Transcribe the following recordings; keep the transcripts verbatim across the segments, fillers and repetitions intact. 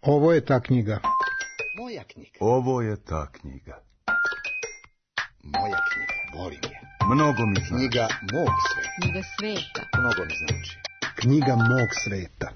Ovo je ta knjiga. Moja knjiga. Ovo je ta knjiga. Moja knjiga. Volim je. Mnogo mi znači. Knjiga mog sveta. Knjiga sveta. Mnogo mi znači. Knjiga mog sveta.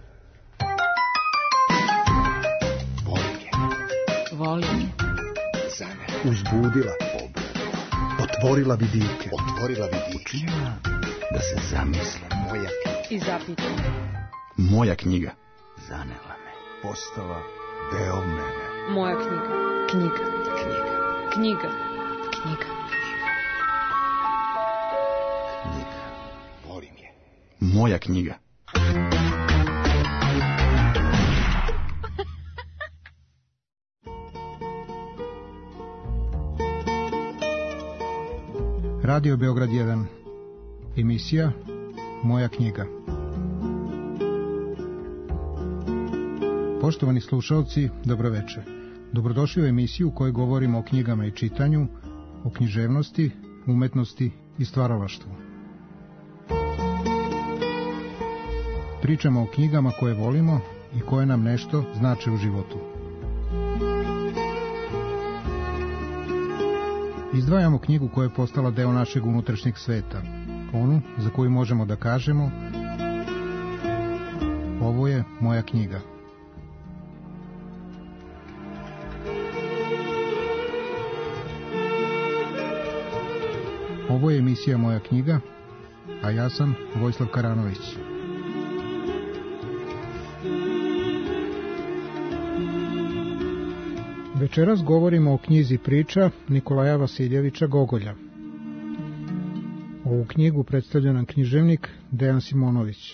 Volim je. Volim je. Za mene. Uzbudila. Otvorila vidike. Otvorila vidike. Učinila da se zamislim. Moja knjiga. I zapitala. Moja knjiga. Zanela me. Postala deo mene. Moja knjiga. Knjiga. Knjiga. Knjiga. Knjiga. Knjiga. Volim je. Moja knjiga. Radio Beograd jedan. Emisija Moja knjiga. Poštovani slušalci, dobroveče. Dobrodošli u emisiju u kojoj govorimo o knjigama i čitanju, o književnosti, umetnosti i stvaralaštvu. Pričamo o knjigama koje volimo i koje nam nešto znače u životu. Izdvajamo knjigu koja je postala deo našeg unutrašnjeg sveta, onu za koju možemo da kažemo: ovo je moja knjiga. Ovo je emisija Moja knjiga, a ja sam Vojislav Karanović. Večeras govorimo o knjizi priča Nikolaja Vasiljevića Gogolja. Ovu knjigu predstavlja nam književnik Dejan Simonović.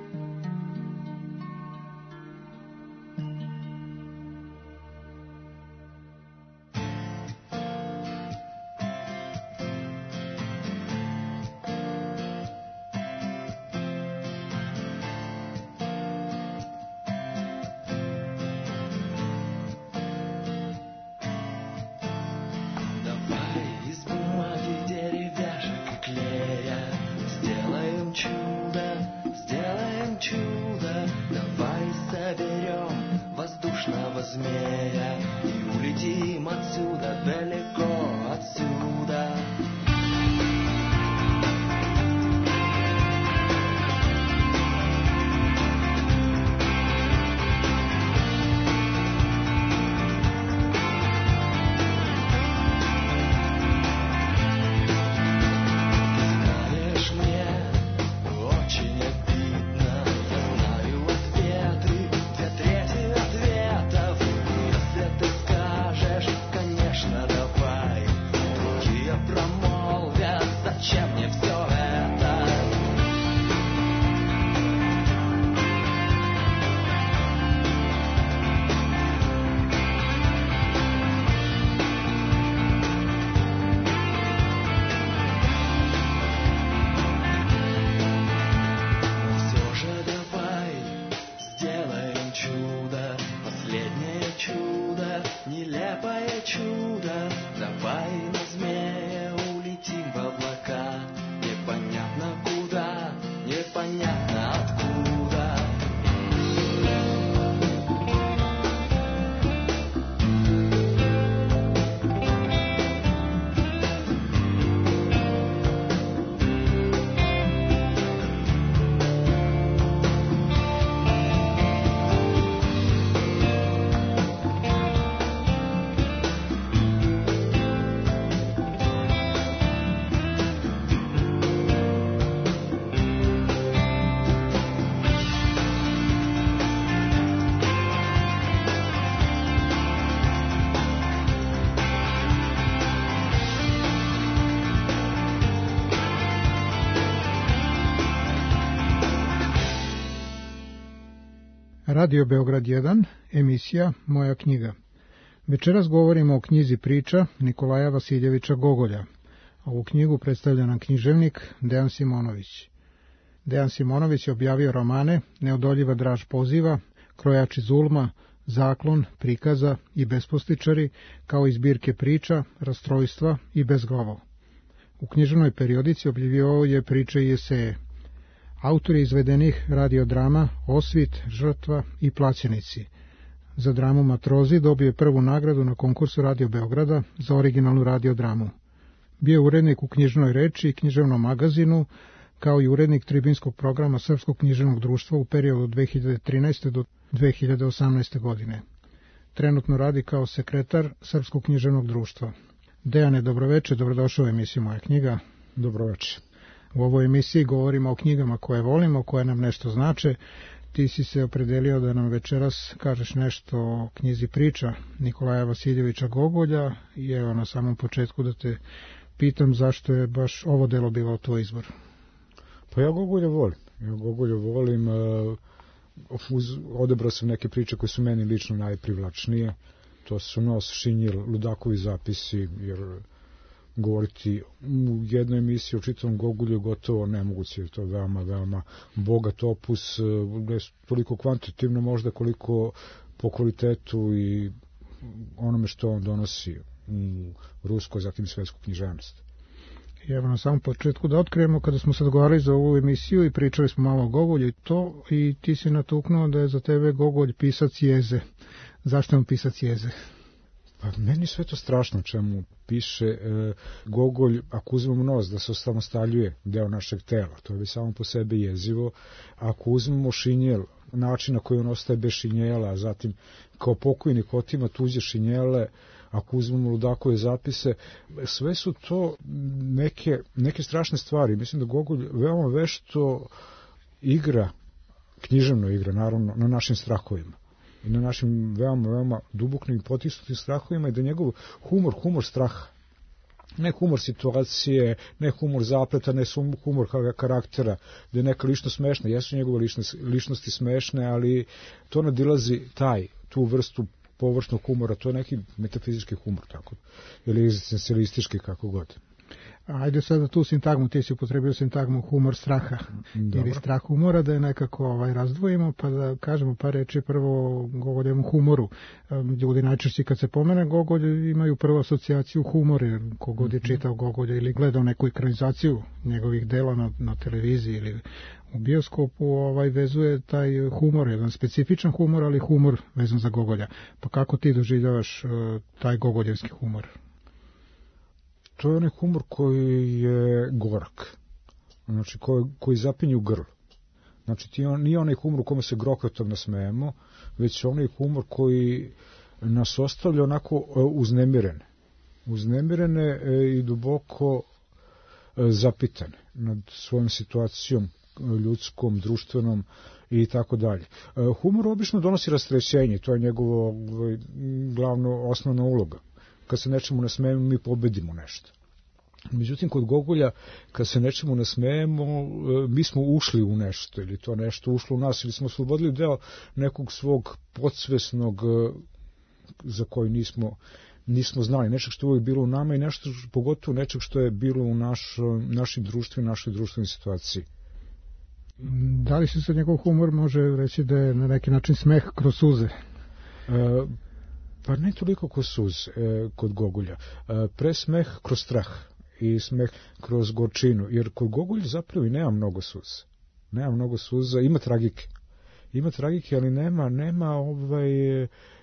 Radio Beograd jedan, emisija Moja knjiga. Večeras govorimo o knjizi priča Nikolaja Vasiljevića Gogolja. Ovu knjigu predstavlja nam književnik Dejan Simonović. Dejan Simonović je objavio romane Neodoljiva draž poziva, Krojači zulma, Zaklon, Prikaza i Bespostičari, kao i zbirke priča, Rastrojstva i Bezglavo. U književnoj periodici objavljivao je priče i eseje. Autor je izvedenih radiodrama Osvit, Žrtva i Plaćenici. Za dramu Matrozi dobio je prvu nagradu na konkursu Radio Beograda za originalnu radio dramu. Bio je urednik u Knjižnoj reči i Književnom magazinu, kao i urednik tribinskog programa Srpskog književnog društva u periodu od dve hiljade trinaeste do dve hiljade osamnaeste. godine. Trenutno radi kao sekretar Srpskog književnog društva. Dejane, dobroveče, dobrodošao u emisiju Moja knjiga. Dobroveče. U ovoj emisiji govorimo o knjigama koje volimo, koje nam nešto znače. Ti si se opredelio da nam večeras kažeš nešto o knjizi Priča Nikolaja Vasiljevića Gogolja i evo na samom početku da te pitam zašto je baš ovo delo bilo tvoj izbor. Pa ja Gogolja volim. Ja Gogolja volim. Uz, odebrao sam neke priče koje su meni lično najprivlačnije. To su Nos, Šinjel, Ludakovi zapisi, jer govoriti u jednoj emisiji o čitavom Gogolju je gotovo nemoguće. To je veoma, veoma bogat opus, ne toliko kvantitativno možda koliko po kvalitetu i onome što on donosi u rusko, zatim svetsku književnost. I evo na samom početku da otkrijemo, kada smo sad govorili za ovu emisiju i pričali smo malo o Gogolju i to, i ti si natuknuo da je za tebe Gogolj pisac jeze. Zašto je on pisac jeze? Pa meni sve to strašno čemu piše e, Gogolj, ako uzmemo nos da se osamostaljuje deo našeg tela, to je samo po sebi jezivo. Ako uzmemo šinjel, način na koji on ostaje bez šinjela, zatim kao pokojnik otima tuđe šinjele, ako uzmemo Ludakove zapise, sve su to neke, neke strašne stvari. Mislim da Gogolj veoma vešto igra, književno igra, naravno, na našim strahovima. I na našim veoma, veoma duboknim i potisnutim strahovima i da njegov humor, humor straha, ne humor situacije, ne humor zapleta, ne humor karaktera, da je neka ličnost smešna, jesu njegove ličnosti, ličnosti smešne, ali to nadilazi taj, tu vrstu površnog humora, to je neki metafizički humor, tako, ili egzistencijalistički, kako god. Ajde sada tu sintagmu, ti si upotrebio sintagmu humor straha. Dobro. Ili strah humora, da je nekako ovaj, razdvojimo, pa da kažemo par reči prvo o Gogoljevom humoru. Ljudi najčešće kad se pomene Gogolj imaju prvo asocijaciju humor, jer kogod je čitao Gogolja ili gledao neku ekranizaciju njegovih dela na, na televiziji ili u bioskopu, ovaj, vezuje taj humor, jedan specifičan humor, ali humor vezan za Gogolja. Pa kako ti doživljavaš uh, taj gogoljevski humor? To je onaj humor koji je gorak, znači koji, koji zapinje u grlu. Znači ti on, nije onaj humor u kome se grokotom nasmejemo, već onaj humor koji nas ostavlja onako uznemirene. Uznemirene i duboko zapitane nad svojom situacijom ljudskom, društvenom i tako dalje. Humor obično donosi rastrećenje, to je njegovo glavno osnovna uloga. Kad se nečemu nasmejemo, mi pobedimo nešto. Međutim, kod Gogolja, kad se nečemu nasmejemo, mi smo ušli u nešto, ili to nešto ušlo u nas, ili smo oslobodili deo nekog svog podsvesnog, za koji nismo, nismo znali, nečeg što je uvijek bilo u nama i nešto, pogotovo nečeg što je bilo u naš, našim društvu i našoj društvenoj situaciji. Da li se sa njegov humor može reći da je na neki način smeh kroz suze? E, Pa ne toliko kroz suz e, kod Gogolja, e, pre smeh kroz strah i smeh kroz gorčinu, jer kod Gogolja zapravo i nema mnogo suza. Nema mnogo suza, ima tragike. Ima tragike, ali nema, nema ovaj, e,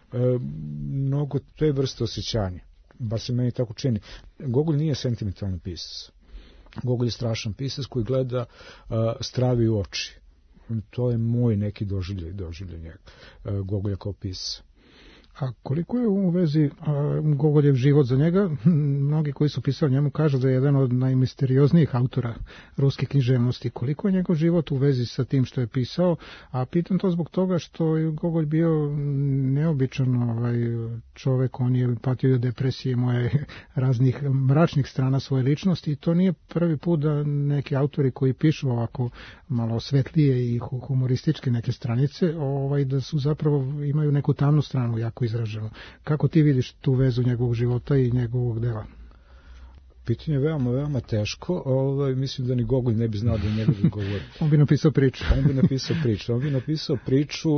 mnogo te vrste osjećanja. Bar se meni tako čini. Gogolj nije sentimentalni pisac. Gogolj je strašan pisac koji gleda a, stravi u oči. To je moj neki doživljaj, doživljaj njega, a, Gogolja kao pisac. A koliko je u vezi Gogoljev život za njega? Mnogi koji su pisali njemu kažu da je jedan od najmisterijoznijih autora ruske književnosti. Koliko je njegov život u vezi sa tim što je pisao? A pitam to zbog toga što je Gogolj bio neobičan ovaj, čovek, on je patio od depresije, moje raznih mračnih strana svoje ličnosti i to nije prvi put da neki autori koji pišu ovako malo svetlije i humorističke neke stranice, ovaj, da su zapravo imaju neku tamnu stranu jako izraženo. Kako ti vidiš tu vezu njegovog života i njegovog dela? Pitanje je veoma, veoma teško. Ovaj, mislim da ni Gogolj ne bi znao da njega bi govori. On bi napisao priču. On bi napisao priču. On bi napisao priču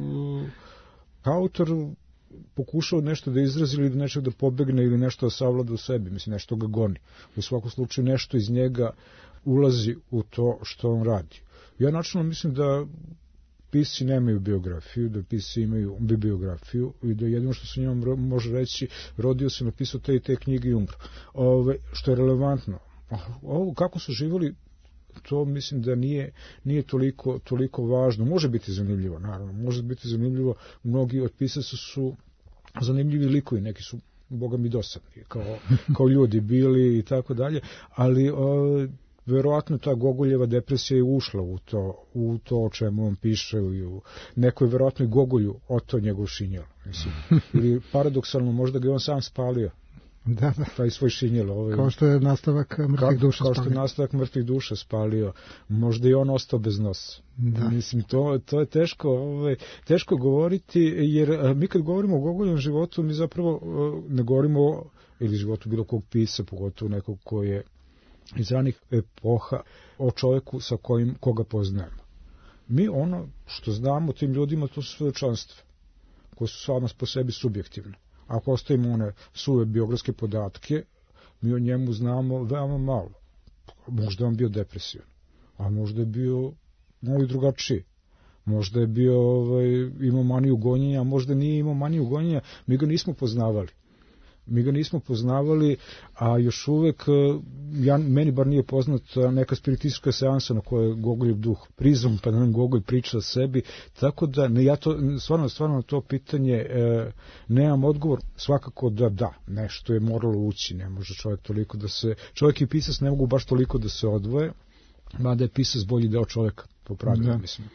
autor pokušao nešto da izrazi ili da nešto da pobegne ili nešto da savlada u sebi. Mislim, nešto ga goni. U svakom slučaju nešto iz njega ulazi u to što on radi. Ja načelno mislim da pisci nemaju biografiju, da pisci imaju bibliografiju i da jedino što se njima može reći, rodio se, napisao te i te knjige i umro. Ove, što je relevantno. Ovo, kako su živjeli, to mislim da nije, nije toliko, toliko važno. Može biti zanimljivo, naravno. Može biti zanimljivo. Mnogi od pisaca su zanimljivi likovi, neki su, boga mi, dosadni, kao, kao ljudi bili i tako dalje, ali o, verovatno ta Gogoljeva depresija je ušla u to, u to o čemu on piše, u nekoj verovatno i Gogolju oto njegov šinjel. Mislim. Ili paradoksalno, možda ga je on sam spalio. Da, da. Taj svoj šinjel. Ovaj, kao što je nastavak mrtvih duša spalio. Kao spalio. što je nastavak mrtvih duša spalio. Možda i on ostao bez nosa. Da. Mislim, to, to je teško, ovaj, teško govoriti, jer mi kad govorimo o Gogoljevom životu, mi zapravo ne govorimo o, ili životu bilo kog pisa, pogotovo nekog ko je iz ranih epoha, o čoveku sa kojim, koga poznajemo. Mi ono što znamo o tim ljudima, to su svedočanstva, koje su sama po sebi subjektivne. Ako ostavimo one suve biografske podatke, mi o njemu znamo veoma malo. Možda je on bio depresivan, a možda je bio malo i drugačiji. Možda je bio, ovaj, imao maniju gonjenja, a možda nije imao maniju gonjenja, mi ga nismo poznavali. Mi ga nismo poznavali, a još uvek, ja, meni bar nije poznat neka spiritistička seansa na kojoj je Gogoljev duh prizvan, pa da nam Gogolj priča o sebi, tako da ne, ja to, stvarno, stvarno na to pitanje e, nemam odgovor, svakako da da, nešto je moralo ući, ne može čovjek toliko da se, čovjek i pisac ne mogu baš toliko da se odvoje, mada je pisac bolji deo čovjeka, po pravilu, da. Mislim.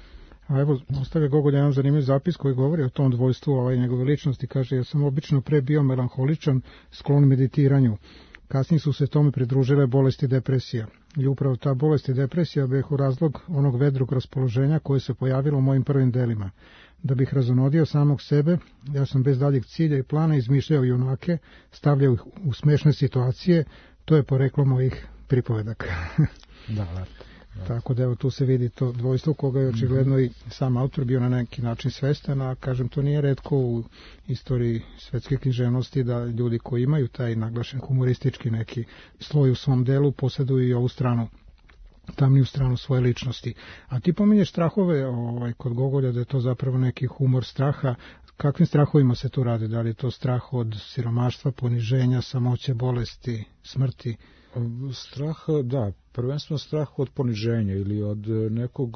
A evo, ostavlja Gogolj jedan zanimljiv zapis koji govori o tom dvojstvu ovaj, njegove ličnosti. Kaže, ja sam obično pre bio melanholičan, sklon meditiranju. Kasnije su se tome pridružile bolesti depresija. I upravo ta bolest i depresija behu razlog onog vedrog raspoloženja koje se pojavilo u mojim prvim delima. Da bih razonodio samog sebe, ja sam bez daljeg cilja i plana izmišljao junake, stavljao ih u smešne situacije, to je poreklo mojih pripovedaka. Da, da. Da. Tako da evo tu se vidi to dvojstvo koga je očigledno i sam autor bio na neki način svestan, a kažem to nije retko u istoriji svetske književnosti da ljudi koji imaju taj naglašen humoristički neki sloj u svom delu posjeduju i ovu stranu, tamniju stranu svoje ličnosti. A ti pominješ strahove ovaj, kod Gogolja da je to zapravo neki humor straha. Kakvim strahovima se tu radi? Da li je to strah od siromaštva, poniženja, samoće, bolesti, smrti? Strah, da, prvenstveno strah od poniženja ili od nekog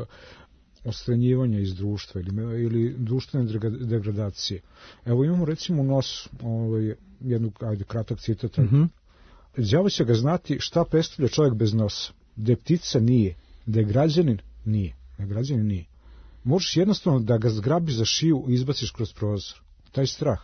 odstranjivanja iz društva ili, ili društvene degradacije. Evo imamo recimo u Nos, ovaj, jednu, ajde, kratak citat. Mm-hmm. Đavo će ga znati šta predstavlja čovjek bez nosa. Da je ptica nije, da je građanin nije, da je građanin nije. Možeš jednostavno da ga zgrabiš za šiju i izbaciš kroz prozor. Taj strah.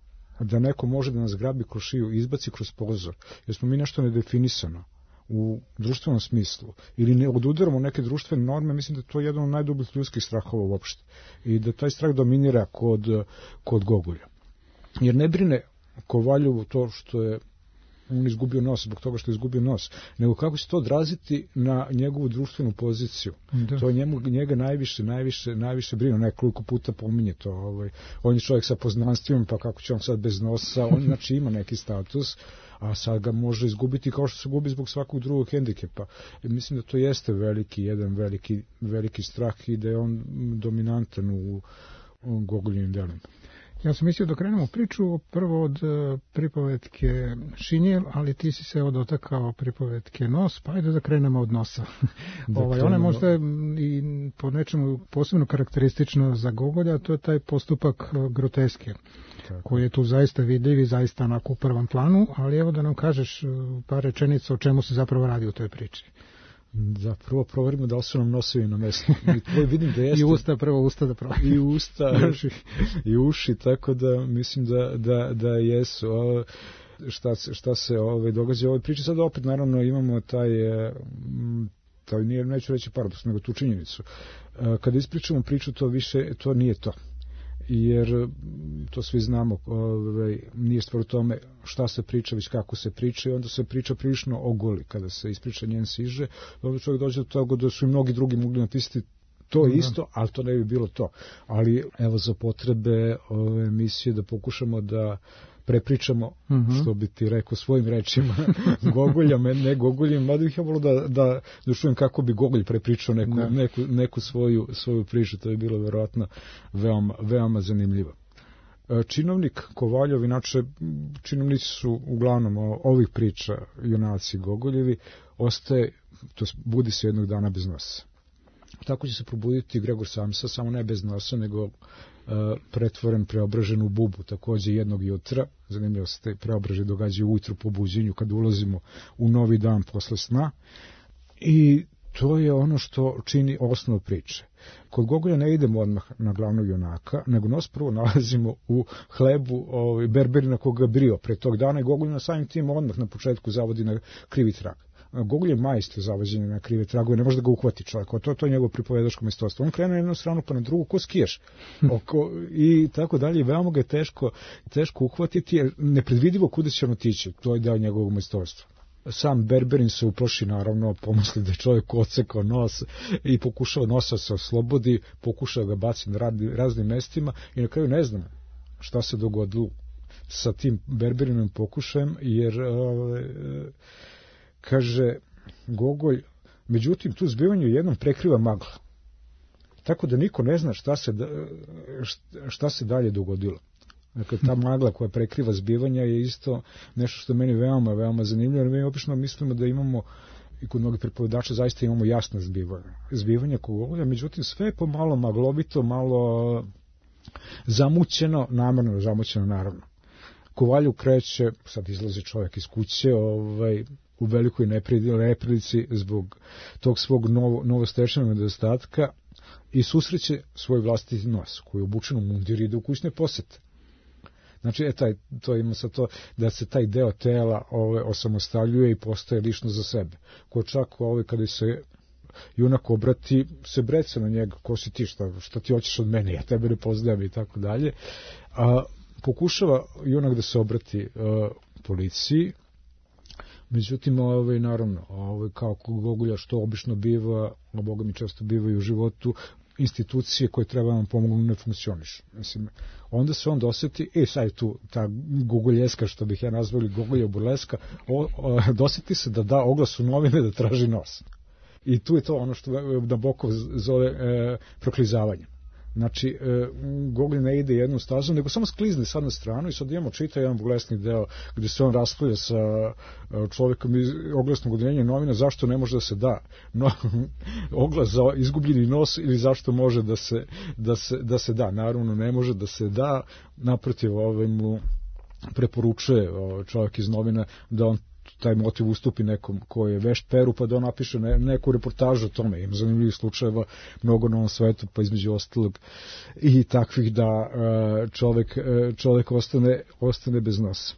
Da neko može da nas grabi kroz šiju i izbaci kroz prozor, jer smo mi nešto nedefinisano u društvenom smislu, ili ne odudaramo neke društvene norme, mislim da je to jedan od najdubljih ljudskih strahova uopšte. I da taj strah dominira kod, kod Gogolja. Jer ne brine Kovaljovu to što je on izgubio nos, zbog toga što je izgubio nos, nego kako će to odraziti na njegovu društvenu poziciju. Da. To njemu, njega najviše, najviše, najviše brine, nekoliko puta pominje to. Ovaj. On je čovjek sa poznanstvima, pa kako će on sad bez nosa, on znači ima neki status, a sad ga može izgubiti kao što se gubi zbog svakog drugog hendikepa. I mislim da to jeste veliki, jedan veliki, veliki strah i da je on dominantan u, u Gogoljevim delima. Ja sam mislio da krenemo priču prvo od uh, pripovetke Šinjel, ali ti si se dotakao pripovetke Nos, pa ajde da krenemo od Nosa. Da ovaj, ona je možda i po nečemu posebno karakteristično za Gogolja, to je taj postupak uh, groteske, tako, koji je tu zaista vidljiv i zaista onako u prvom planu, ali evo da nam kažeš uh, par rečenica o čemu se zapravo radi u toj priči. Da, prvo proverimo da li su nam nosevi na mestu. I tvoj vidim da jeste. I usta, prvo usta da proverimo. I usta, i uši, tako da mislim da, da, da jesu. O, šta, šta se ove, događa u ovoj priči? Sad opet, naravno, imamo taj, taj nije, neću reći paradoks, nego tu činjenicu. Kada ispričamo priču, to više, to nije to. Jer to svi znamo, ovaj, nije stvar u tome šta se priča, već kako se priča i onda se priča prilično ogoli. Kada se ispriča njen siže, onda čovjek dođe do toga da su i mnogi drugi mogli napisati to isto, ali to ne bi bilo to. Ali evo za potrebe ove emisije da pokušamo da prepričamo, Mhm. što bi ti rekao svojim rečima, Gogolja, ne Gogoljim, mada bih ja volio da, da, da čujem kako bi Gogolj prepričao neku, Da. neku, neku svoju, svoju priču, to je bilo verovatno veoma, veoma zanimljivo. E, Činovnik Kovaljov, inače činovnici su uglavnom o- ovih priča junaci Gogoljevi, ostaje, to jest, budi se jednog dana bez nosa. Tako će se probuditi Gregor Samsa, samo ne bez nosa, nego e, pretvoren, preobražen u bubu, takođe jednog jutra. Zanimljivo se te preobraže događaju ujutru po buđenju, kad ulazimo u novi dan posle sna. I to je ono što čini osnov priče. Kod Gogolja ne idemo odmah na glavnog junaka, nego nos prvo nalazimo u hlebu ovaj, Berberina koga brio pre tog dana i Gogolj na samim tim odmah na početku zavodi na krivi trag. Gogolj je majstor zavođenja na krive tragove, ne može da ga uhvati čovjek, to, to je njegovo pripovedačko majstorstvo. On krene na jednu stranu pa na drugu ko skijaš oko, i tako dalje, veoma ga je teško, teško uhvatiti, jer nepredvidivo kuda će on otići, to je deo njegovog majstorstva. Sam Berberin se uplaši, naravno, pomisli da je čovjek odsekao nos i pokušao nosa se oslobodi, pokušao ga baciti na raznim mestima i na kraju ne znam šta se dogodilo sa tim Berberinom pokušajem, jer e, kaže Gogolj, međutim tu zbivanje jednom prekriva magla, tako da niko ne zna šta se, šta se dalje dogodilo. Dakle, ta magla koja prekriva zbivanja je isto nešto što je meni veoma, veoma zanimljivo, jer mi obično mislimo da imamo, i kod mnogih pripovedača zaista imamo jasna zbivanja, zbivanja kod Gogolja, međutim sve je pomalo maglovito, malo zamućeno, namerno zamućeno naravno. Kovalju kreće, sad izlazi čovjek iz kuće, ovaj, u velikoj neprilici zbog tog svog novo, novostečenog nedostatka i susreće svoj vlastiti nos, koji je obučen u mundir i ide u kućne posete. Znači, e, taj, to ima sa to da se taj deo tela ove, osamostaljuje i postaje lično za sebe. Ko čak ove, kada se junak obrati, se breca na njega, ko si ti, šta, šta ti hoćeš od mene, ja tebe ne poznajem i tako dalje. A, pokušava junak da se obrati a, policiji, međutim, ovaj, naravno, ovaj, kao kod Gogolja što obično biva, a Boga mi često biva i u životu, institucije koje treba vam pomogu ne funkcioniš. Mislim, onda se on doseti, e, sad je tu ta gogoljeska, što bih ja nazvali Gogolja burleska, o, o, doseti se da da oglas u novine da traži nos. I tu je to ono što Nabokov zove e, proklizavanje. Znači, e, Gogolj ne ide jednom stazom, nego samo sklizne sad na stranu i sad imamo čita jedan burlesni deo gdje se on raspravlja sa čovjekom iz oglasnog odeljenja novina zašto ne može da se da no, oglas za izgubljeni nos ili zašto može da se, da se, da se da. Naravno, ne može da se da, naprotiv ovaj mu preporučuje čovjek iz novina da on taj motiv ustupi nekom ko je vešt peru, pa da on napiše ne, neku reportažu o tome. Ima zanimljivih slučajeva mnogo na ovom svetu, pa između ostalog i takvih da čovjek, čovjek ostane, ostane bez nosa.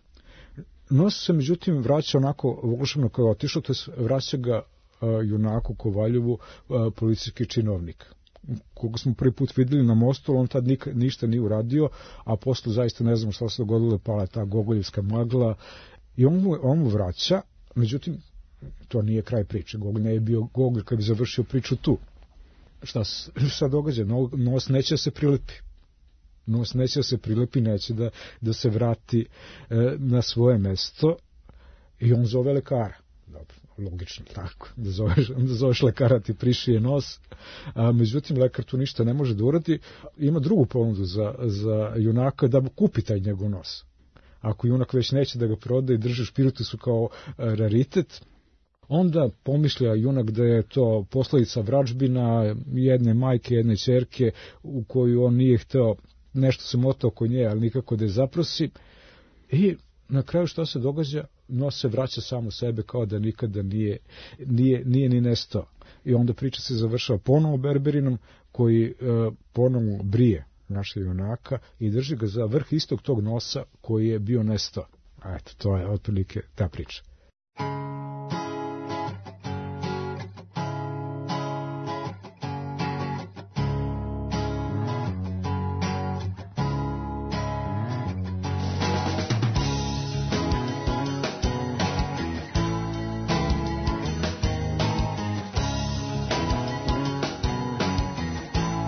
Nos se međutim vraća onako volšebno kao je otišao, to je vraća ga junaku Kovaljevu policijski činovnik, koga smo prvi put videli na mostu, on tad nik, ništa nije uradio, a posle zaista ne znam šta se dogodilo, pala ta gogoljevska magla i on mu, on mu vraća, međutim to nije kraj priče, Gogolj ne je bio Gogolj kad bi završio priču tu. Šta se sad događa? Nos neće da se prilepi. Nos neće da se prilepi, neće da, da se vrati e, na svoje mesto i on zove lekara. Dobro, logično, tako. Da zoveš, da zoveš lekara ti prišije nos, a međutim lekar tu ništa ne može da uradi. Ima drugu ponudu za, za junaka da kupi taj njegov nos. Ako junak već neće da ga proda i drži u špiritusu kao raritet, onda pomišlja junak da je to posledica vražbina jedne majke, jedne ćerke u koju on nije hteo, nešto se motao oko nje, ali nikako da je zaprosi. I na kraju što se događa? Nos se vraća samo sebe kao da nikada nije, nije, nije ni nestao. I onda priča se završava ponovo Berberinom koji e, ponovo brije naša junaka i drži ga za vrh istog tog nosa koji je bio nestao. A eto, to je otprilike ta priča.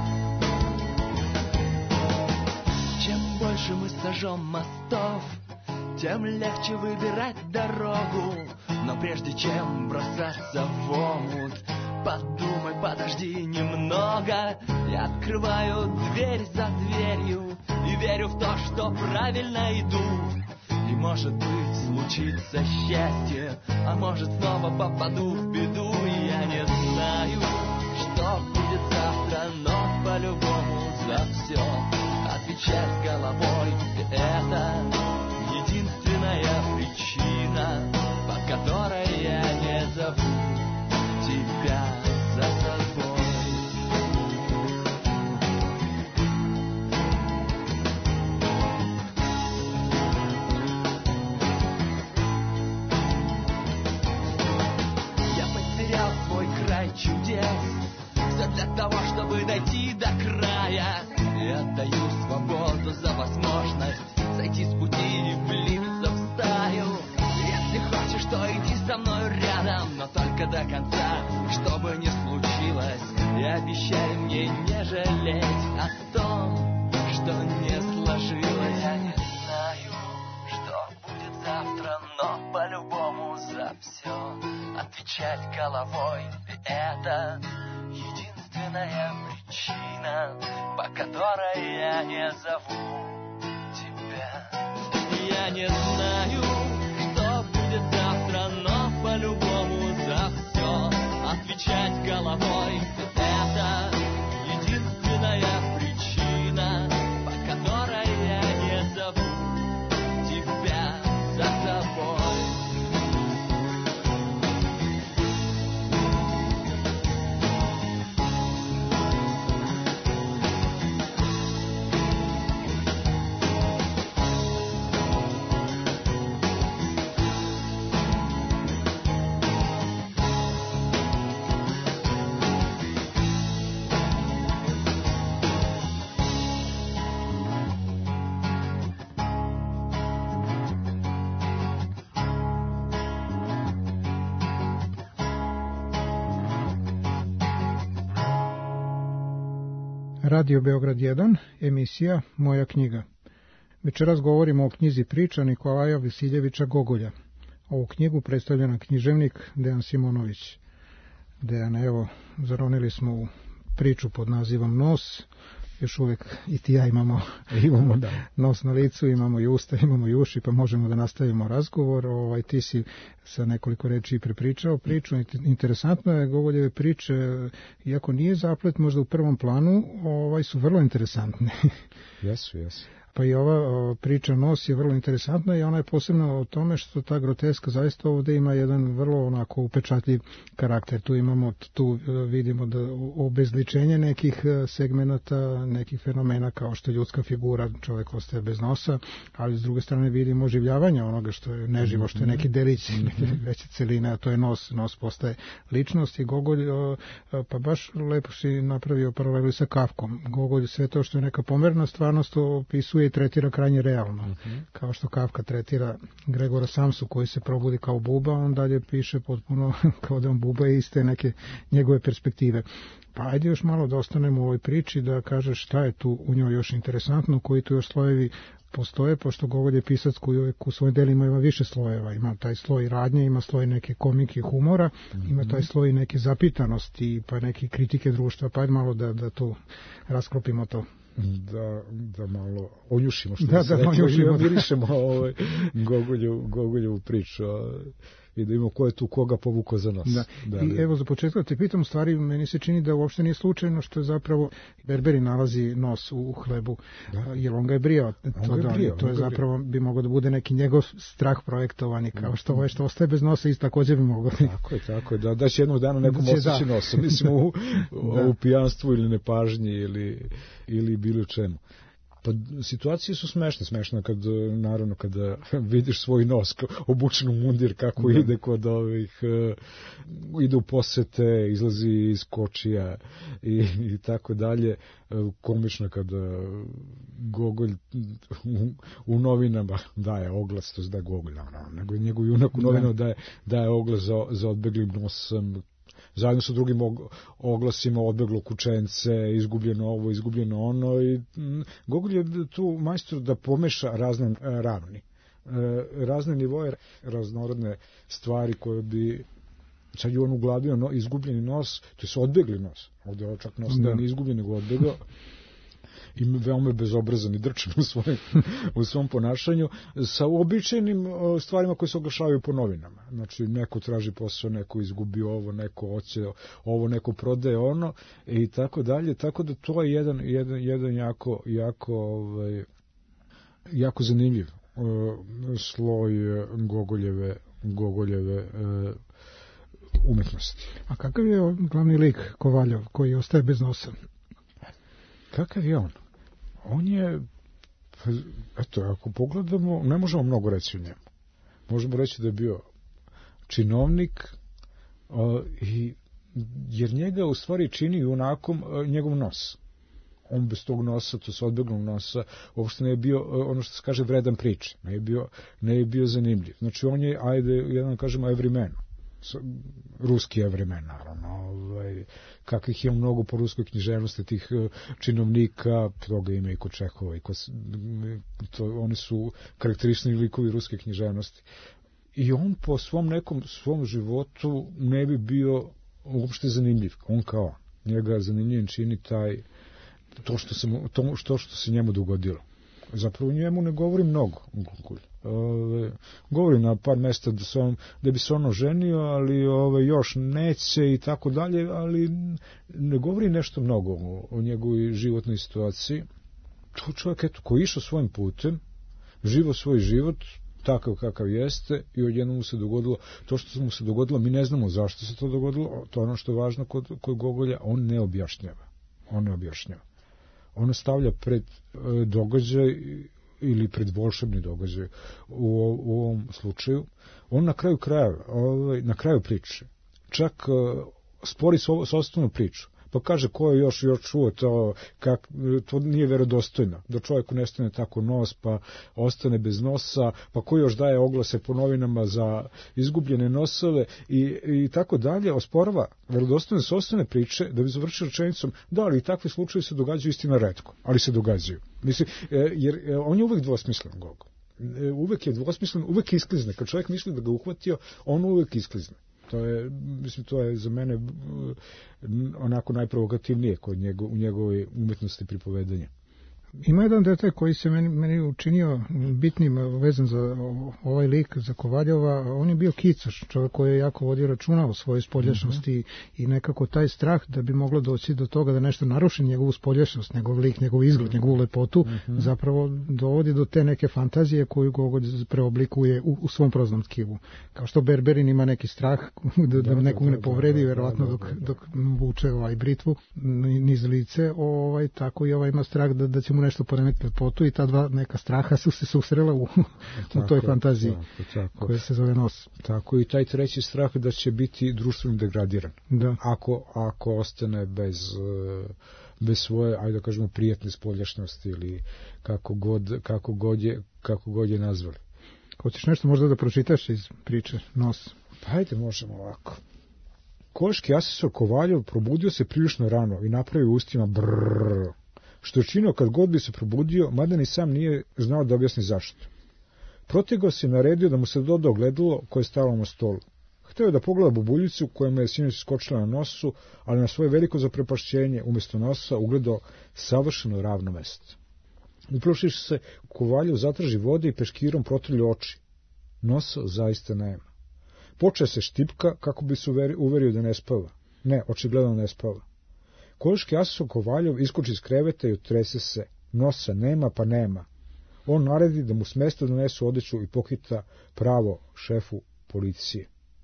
Мостов, тем легче выбирать дорогу. Но прежде чем бросаться в омут, подумай, подожди немного. Я открываю дверь за дверью и верю в то, что правильно иду. И может быть случится счастье, а может снова попаду в беду. И я не знаю, что будет завтра, но по-любому за все отвечать головой. И это единственная причина, по которой я не зову тебя за собой. Я потерял свой край чудес, все для того, чтобы дойти до края. И отдаю свободу за возможность сойти с пути и влиться в стаю. Если хочешь, то иди со мной рядом, но только до конца, что бы ни случилось. И обещай мне не жалеть о том, что не сложилось. Я не знаю, что будет завтра, но по-любому за все отвечать головой. И это единственная причина, по которой я не зову тебя. Я не знаю, что будет завтра, но по-любому за все отвечать головой. Это единственная причина, по которой я не зову тебя за собой. Radio Beograd jedan, emisija Moja knjiga. Večeras govorimo o knjizi priča Nikolaja Vasiljevića Gogolja. Ovu knjigu predstavlja nam književnik Dejan Simonović. Dejan, evo, zaronili smo u priču pod nazivom Nos. Još uvek i ti ja imamo, imamo da. nos na licu, imamo i usta, imamo i uši, pa možemo da nastavimo razgovor. Ovaj, ti si sa nekoliko reči prepričao priču. Interesantno je, Gogoljeve priče, iako nije zaplet možda u prvom planu, ovaj, su vrlo interesantne. Jesu, jesu. Pa i ova priča Nos je vrlo interesantna i ona je posebna o tome što ta groteska zaista ovde ima jedan vrlo onako upečatljiv karakter. Tu imamo, tu vidimo da obezličenje nekih segmenata, nekih fenomena kao što je ljudska figura, čovjek ostaje bez nosa, ali s druge strane vidimo oživljavanje onoga što je neživo, što je neki delić, neke veće celine, a to je nos. Nos postaje ličnost i Gogolj, pa baš lepo si napravio paralelu sa Kafkom. Gogolj sve to što je neka pomerna stvarnost opisuje i tretira krajnje realno. Uh-huh. Kao što Kafka tretira Gregora Samsu koji se probudi kao buba, on dalje piše potpuno kao da on buba i iste neke njegove perspektive. Pa ajde još malo da ostanemo u ovoj priči, da kažeš šta je tu u njoj još interesantno, koji tu još slojevi postoje, pošto Gogolj je pisac koji uvijek u svojim delima ima više slojeva. Ima taj sloj radnje, ima sloj neke komike, humora, mm-hmm. ima taj sloj neke zapitanosti, pa neke kritike društva, pa ajde malo da, da tu rasklopimo to. Da, da malo onjušimo što da, se da, onjušimo, da mirišemo ovaj Gogolju, Gogoljevu priču i da imamo ko je tu koga povukao za nas. Da. Da, I da. Evo za početak te pitam, stvari meni se čini da uopšte nije slučajno što je zapravo Berberi nalazi nos u hlebu, da. Jer on ga je brijao. To, je brijao, to je zapravo bi mogao da bude neki njegov strah projektovani, kao što ovo što ostaje bez nosa i također bi mogao. Tako je, tako je, da, da će jednog dana nekom ostaći da. nosa, mislim u, da. u pijanstvu ili nepažnji ili, ili bilo čemu. Pa situacije su smešne, smešno kad, naravno, kada vidiš svoj nos obučen u mundir kako da. ide kod ovih, uh, ide u posete, izlazi iz kočija i, i tako dalje. Komično kada Gogolj u, u novinama daje oglas, to da Gogolj, naravno, nego je njegov junak u novinama daje, daje oglas za, za odbeglim nosom, zajedno sa drugim oglasima odbeglo kućence, izgubljeno ovo, izgubljeno ono i m, Gogolj je tu majstor da pomeša razne ravni. razne nivoje, raznorodne stvari koje bi sad je on uglavio no, izgubljeni nos, to je odbegli nos, ovdje je čak nos da. ne izgubljen, nego odbegao, i veoma bezobrazan i drčan u, svoj, u svom ponašanju, sa običajnim stvarima koje se oglašavaju po novinama. Znači, neko traži posao, neko izgubi ovo, neko hoće ovo, neko prodaje ono, i tako dalje, tako da to je jedan, jedan, jedan jako, jako, ovaj, jako zanimljiv sloj Gogoljeve, Gogoljeve umetnosti. A kakav je glavni lik Kovaljov koji ostaje bez nosa? Kakav je on? On je, eto, ako pogledamo, ne možemo mnogo reći o njemu. Možemo reći da je bio činovnik, a, i, jer njega u stvari čini junakom a, njegov nos. On bez tog nosa, to se odbeglog nosa, uopšte ne je bio, ono što se kaže, vredan priče. Ne je bio, ne je bio zanimljiv. Znači, on je, ajde, jedan kažemo, everyman. Ruski everyman, naravno. Ovaj, kakvih je mnogo po ruskoj književnosti tih činovnika, toga ima i kod Čehova. I kod, to, oni su karakteristični likovi ruske književnosti. I on po svom nekom svom životu ne bi bio uopšte zanimljiv. On kao njega zanimljivim čini taj to što se, to što, što se njemu dogodilo. Zapravo njemu ne govori mnogo. Ove, govori na par mesta da, se on, da bi se ono ženio, ali ove, još neće i tako dalje, ali ne govori nešto mnogo o, o njegovoj životnoj situaciji. To čovjek eto, koji je išao svojim putem, živo svoj život, takav kakav jeste, i odjednom mu se dogodilo to što mu se dogodilo. Mi ne znamo zašto se to dogodilo, to je ono što je važno kod, kod Gogolja, on ne objašnjava. On ne objašnjava. On stavlja pred e, događaj ili pred volšebni događaj u, u ovom slučaju. On na kraju kraja, ovaj, na kraju priče čak e, spori sopstvenu priču. Pa kaže ko je još još čuo to, kak, to nije verodostojno, da čovjeku nestane tako nos, pa ostane bez nosa, pa ko još daje oglase po novinama za izgubljene nosove i, i tako dalje, osporava verodostojne sopstvene priče, da bi završio rečenicom, da, ali i takve slučaje se događaju istina retko, ali se događaju. Mislim, jer on je uvek dvosmislen, Gogo. Uvek je dvosmislen, uvek isklizne. Kad čovjek misli da ga uhvatio, on uvek isklizne. To je, mislim, to je za mene onako najprovokativnije kod njego, u njegovoj umetnosti pripovedanja. Ima jedan detalj koji se meni, meni učinio bitnim vezan za ovaj lik, za Kovaljova. On je bio kicaš, čovjek koji je jako vodio računa o svojoj spoljašnosti mm-hmm. i nekako taj strah da bi moglo doći do toga da nešto naruši njegovu spoljašnost, njegov lik, njegov izgled, njegovu lepotu, mm-hmm. zapravo dovodi do te neke fantazije koju Gogolj preoblikuje u, u svom proznom tkivu. Kao što Berberin ima neki strah da, da, da nekog ne povredi, verovatno dok, dok vuče ovaj britvu niz lice, ovaj, tako i ovaj ima strah da, da će mu nešto poremetiti lepotu, i ta dva neka straha su se susrela u, tako, u toj fantaziji tako, tako. koja se zove nos. Tako i taj treći strah da će biti društveno degradiran. Da. Ako, ako ostane bez, bez svoje, ajde da kažemo, prijatne spoljašnosti ili kako god, kako god, je, kako god je nazvali. Hoćeš nešto možda da pročitaš iz priče Nos? Pa ajde, možemo ovako. Koški asesor Kovaljov probudio se prilično rano i napravio ustima brrrr, što je činio kad god bi se probudio, mada ni sam nije znao da objasni zašto. Protegao se i naredio da mu se doda ogledalo koje je stavilo na stolu. Hteo je da pogleda bubuljicu koja mu je sinoć skočila na nosu, ali na svoje veliko zaprepašćenje umjesto nosa ugledao savršeno ravno mesto. Uplašivši se, Kovaljov zatraži vode i peškirom protrlja oči. Nosa zaista nema. Počeo se štipka kako bi se uverio da ne spava. Ne, očigledno ne spava. Koški asesor Kovaljov iskoči iz kreveta i otrese se. Nosa nema pa nema. On naredi da mu s mesta donesu odeću i pokita pravo šefu policije.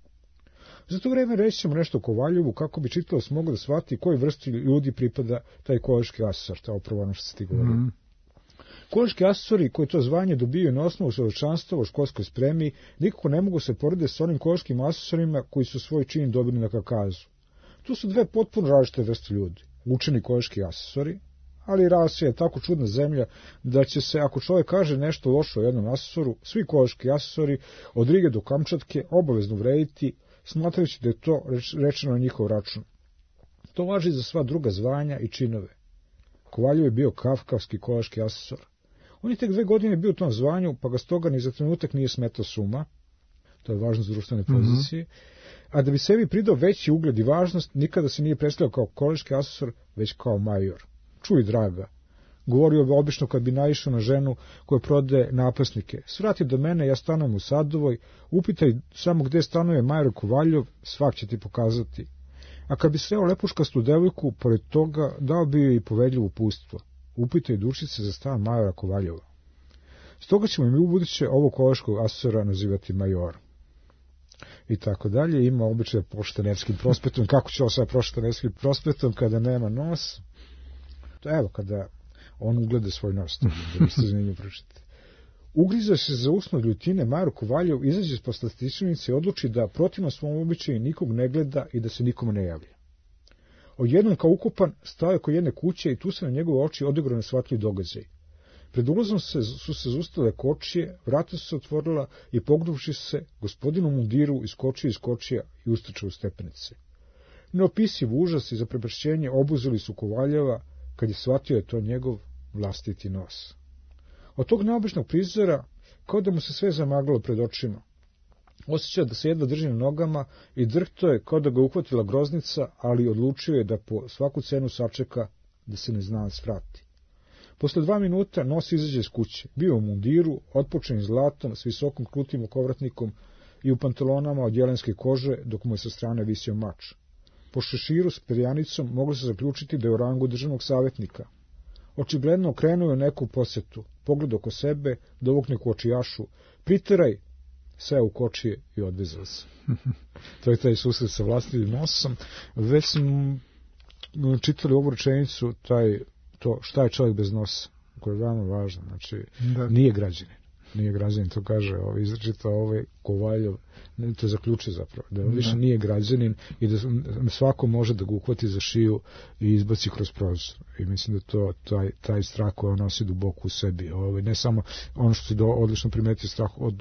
Za to vreme reći ćemo nešto o Kovaljovu kako bi čitalac mogao da shvati kojoj vrsti ljudi pripada taj koški asesor, to je upravo ono što se ti govorio. Mm. Koški asesori koji to zvanje dobijaju na osnovu svedočanstva u školskoj spremi nikako ne mogu se porediti s onim koškim asesorima koji su svoj čin dobili na Kavkazu. Tu su dve potpuno različite vrste ljudi. Učeni koški asesori, ali Rasija je tako čudna zemlja da će se, ako čovjek kaže nešto loše o jednom asesoru, svi koški asesori od Rige do Kamčatke obavezno vrediti, smatrajući da je to rečeno na njihov račun. To važi za sva druga zvanja i činove. Kovaljov je bio kafkavski koški asesor. On je tek dve godine bio u tom zvanju, pa ga stoga ni za trenutak nije smetao suma, to je važno za društvene pozicije, mm-hmm. a da bi sebi pridao veći ugled i važnost, nikada se nije predstavljao kao koleški asesor, već kao major. Čuj, draga, govorio bi obično kad bi naišao na ženu koja prode napasnike. Svrati do mene, ja stanujem u Sadovoj, upitaj samo gde stanuje major Kovaljov, svak će ti pokazati. A kad bi sreo lepuškastu devojku, pored toga dao bi joj i povedljivo upustvo. Upitaj dušice za stan majora Kovaljova. Stoga ćemo mi u buduće ovog koleškog asesora nazivati majorom. I tako dalje, ima običaj prošeta Nevskim prospektom. Kako će ovo sad prošeta Nevskim prospektom kada nema nos? To evo, kada on ugleda svoj nos, da biste zanimljivo pročitati. Ugriza se za usno ljutine, major Kovaljov izađe po statičnici i odluči da protivno svom običaju nikog ne gleda i da se nikom ne javlja. Odjednom kao ukupan stao je kod jedne kuće i tu se na njegove oči odigrao nesvatljiv događaj. Pred ulazom se, su se zaustavile kočije, vrata su se otvorila i pogledavši se, gospodinu mundiru iskočio iz kočija i ustrčao u stepenice. Neopisiv užas i zaprepašćenje obuzeli su Kovaljeva kad je shvatio je to njegov vlastiti nos. Od tog neobičnog prizora, kao da mu se sve zamagalo pred očima. Osjećao da se jedva drži na nogama i drhto je kao da ga uhvatila groznica, ali odlučio je da po svaku cenu sačeka da se neznanac vrati. Posle dva minuta nos izađe iz kuće. Bio u mundiru, otpočen zlatom, s visokom krutim okovratnikom i u pantalonama od jelenske kože, dok mu je sa strane visio mač. Po šeširu s perjanicom moglo se zaključiti da je u rangu državnog savjetnika. Očigledno okrenuo je neku posjetu, pogled oko sebe, dovukne kočijašu, priteraj, sve u kočije i odvezao se. To je taj susret sa vlastnim nosom. Već smo čitali ovu rečenicu, taj, to šta je čovjek bez nosa, koje je veoma važno. Znači, da. nije građanin. Nije građanin, to kaže ovo, izrečito ovaj Kovaljov, to zaključuje zapravo, da on više da. nije građanin i da svako može da ga uhvati za šiju i izbaci kroz prozor. I mislim da to taj, taj strah koji on nosi duboko u sebi. Ovaj, ne samo ono što se odlično primetio strah od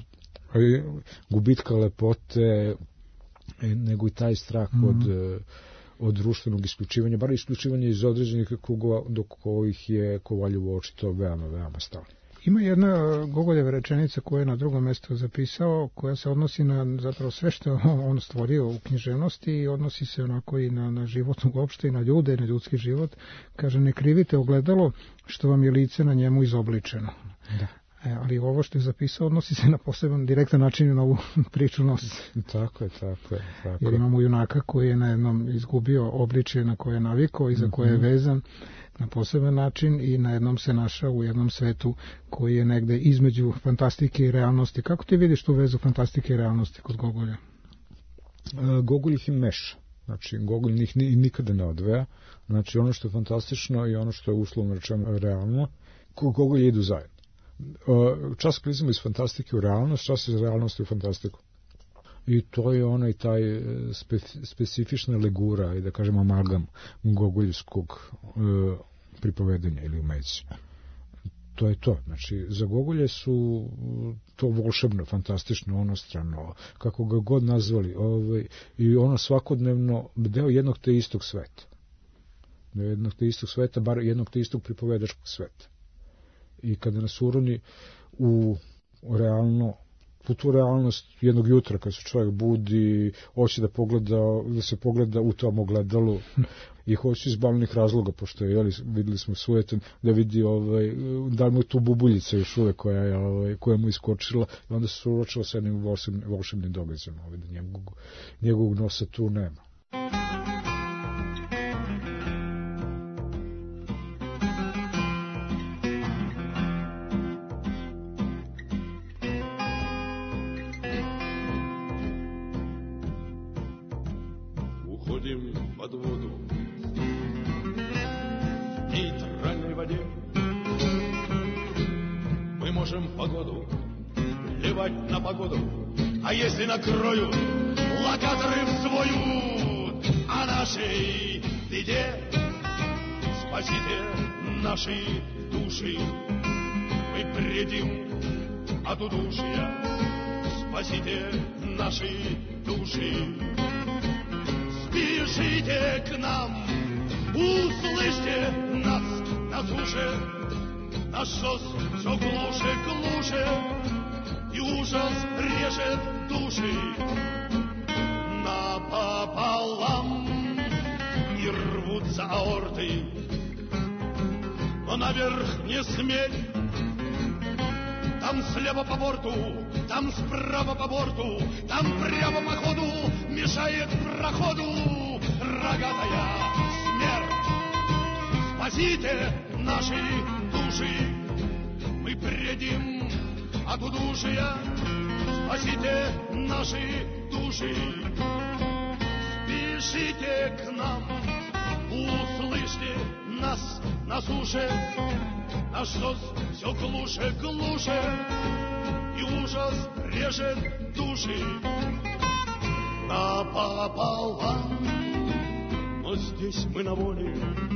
gubitka lepote, nego i taj strah mm. od, od društvenog isključivanja, bar isključivanja iz određenih krugova do kojih je Kovaljevo očito veoma, veoma stalo. Ima jedna Gogoljeva rečenica koju je na drugom mjestu zapisao, koja se odnosi na zapravo sve što on stvorio u književnosti i odnosi se onako i na, na život uopšte i na ljude i na ljudski život. Kaže, ne krivite ogledalo što vam je lice na njemu izobličeno. Da. E, ali ovo što je zapisao odnosi se na poseban direktan način na ovu priču nosi. Tako je, tako je. Tako. Jer imamo junaka koji je na jednom izgubio obličje na koje je navikao i za koje je vezan na poseban način i na jednom se našao u jednom svetu koji je negde između fantastike i realnosti. Kako ti vidiš tu vezu fantastike i realnosti kod Gogolja? E, Gogolj ih i meša. Znači, Gogolj njih nikada ne odveja. Znači, ono što je fantastično i ono što je uslovno rečeno realno, Gogolj idu zajedno. Čas klizimo iz fantastike u realnost, čas iz realnosti u fantastiku. I to je onaj taj spe, specifična legura i da kažemo amalgam gogoljskog e, pripovedanja ili umeća. To je to. Znači, za Gogolje su to volšebno, fantastično, onostrano, kako ga god nazvali, ovaj, i ono svakodnevno deo jednog te istog sveta. Deo jednog te istog sveta, bar jednog te istog pripovedačkog sveta. I kada nas uroni u realno, u tu realnost jednog jutra, kad se čovjek budi, hoće da pogleda, da se pogleda u tom ogledalu i hoće iz banalnih razloga, pošto je, jeli, videli smo sujetan, da vidi ovaj, da mu je tu bubuljica još uvek koja, je, ovaj, koja mu iskočila, i onda se uročilo sa jednim volšebnim, volšebnim događajem, ovaj, da njegovog, njegovog nosa tu nema. Накрою локаторы в свою, а нашей беде спасите наши души. Мы предим от удушья, спасите наши души. Спешите к нам, услышьте нас на суше, наш шос все глуше, глуше, и ужас режет души напополам, и рвутся аорты, но наверх не смей. Там слева по борту, там справа по борту, там прямо по ходу мешает проходу рогатая смерть. Спасите наши души, мы предим от удушья. Спасите наши души, спешите к нам, услышьте нас на суше. Наш шос все глуше, глуше, и ужас режет души напополам. Но здесь мы на воле,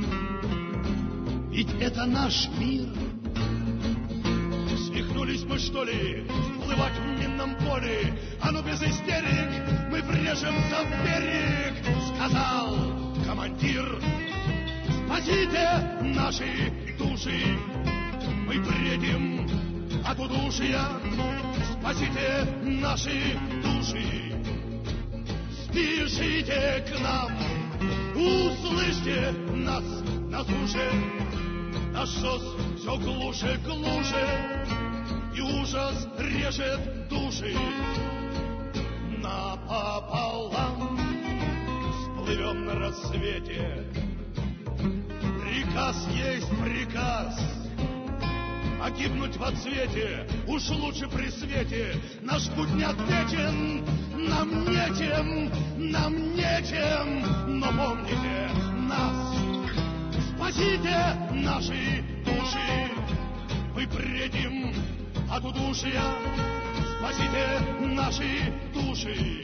ведь это наш мир. Свихнулись мы, что ли, вплывать в минном поле? А ну без истерик, мы врежемся в берег, сказал командир. Спасите наши души, мы бредим от удушья. Спасите наши души, спешите к нам, услышьте нас на суше. Наш шос все глуше, глуше, и ужас режет души напополам. Всплывем на рассвете, приказ есть приказ, погибнуть во цвете, уж лучше при свете. Наш путь не отвечен, нам нечем, нам нечем, но помните нас. Спасите наши души, мы бредим от удушья. Спасите наши души,